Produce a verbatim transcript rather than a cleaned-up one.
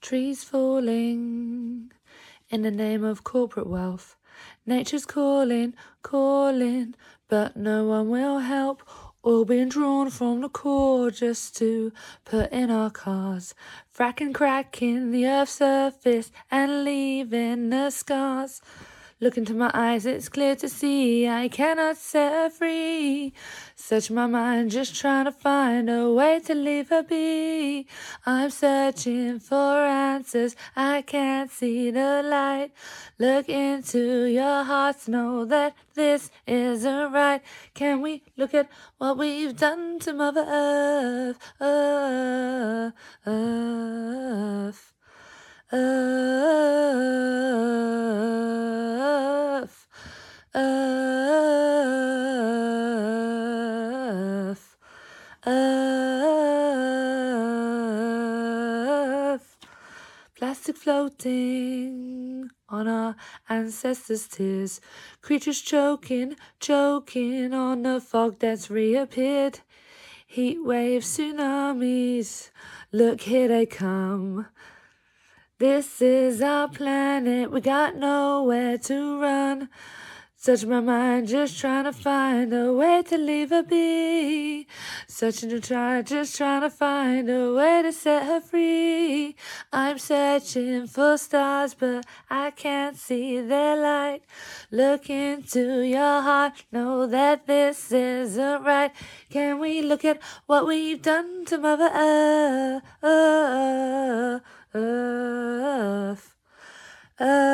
Trees falling in the name of corporate wealth. Nature's calling, calling, but no one will help. All being drawn from the core just to put in our cars. Fracking, cracking the earth's surface and leaving the scars. Look into my eyes, it's clear to see I cannot set her free. Search my mind, just trying to find a way to leave her be. I'm searching for answers, I can't see the light. Look into your hearts, know that this isn't right. Can we look at what we've done to Mother Earth? Earth, Earth. Earth, Earth, Earth. Plastic floating on our ancestors' tears. Creatures choking, choking on the fog that's reappeared. Heat waves, tsunamis, look here they come. This is our planet, we got nowhere to run. Search my mind, just trying to find a way to leave her be. Searching to try, just trying to find a way to set her free. I'm searching for stars, but I can't see their light. Look into your heart, know that this isn't right. Can we look at what we've done to Mother Earth? Earth, Earth.